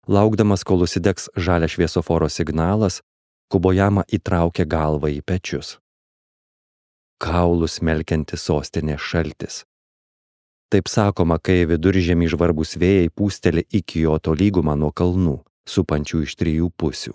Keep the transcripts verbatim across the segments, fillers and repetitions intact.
Laukdamas, kol užsidegs žalia šviesoforo signalas, Kubojama įtraukė galvą į pečius. Kaulus smelkiantis sostinės šaltis. Taip sakoma, kai viduržemį žvarbus vėjai pūsteli į Kioto lygumą nuo kalnų, supančių iš trijų pusių.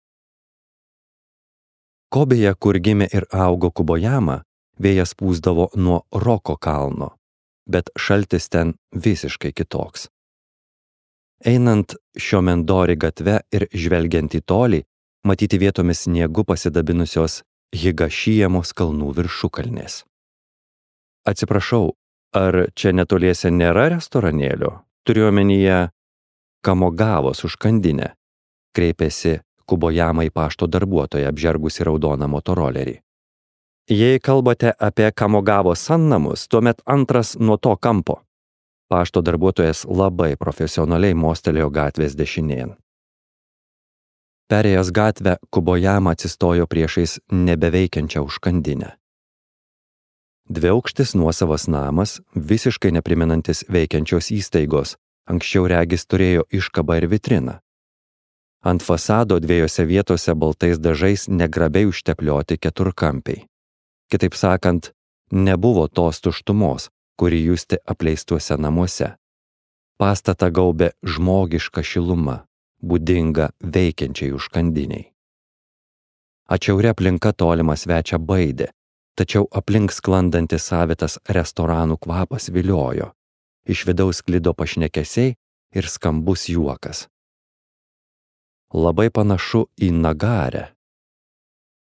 Kobėje, kur gimė ir augo Kubojama, vėjas pūsdavo nuo Roko kalno, bet šaltis ten visiškai kitoks. Einant Šiomendori gatve ir žvelgiant į tolį, matyti vietomis sniegu pasidabinusios Higašijamos kalnų viršukalnės. Atsiprašau, ar čia netoliese nėra restoranėlio? Turiu omenyje Kamogavos užkandinę, kreipėsi Kubojama į pašto darbuotoją apžergusi raudoną motorolerį. Jei kalbate apie Kamogavos sannamus, tuomet antras nuo to kampo. Pašto darbuotojas labai profesionaliai mostelėjo gatvės dešinėn. Perėjęs gatvę, Kubojama atsistojo priešais nebeveikiančią užkandinę. Dviaukštis nuosavas namas, visiškai neprimenantis veikiančios įstaigos, anksčiau regis turėjo iškabą ir vitriną. Ant fasado dviejose vietose baltais dažais negrabiai užteplioti keturkampiai. Kitaip sakant, nebuvo tos tuštumos, kuri justi apleistuose namuose. Pastatą gaubė žmogiška šiluma, būdinga veikiančiai užkandiniai. Atšiauri aplinka tolimą svečią baidė, tačiau aplink sklandantis savitas restoranų kvapas viliojo. Iš vidaus sklido pašnekesiai ir skambus juokas. Labai panašu į Nagarę,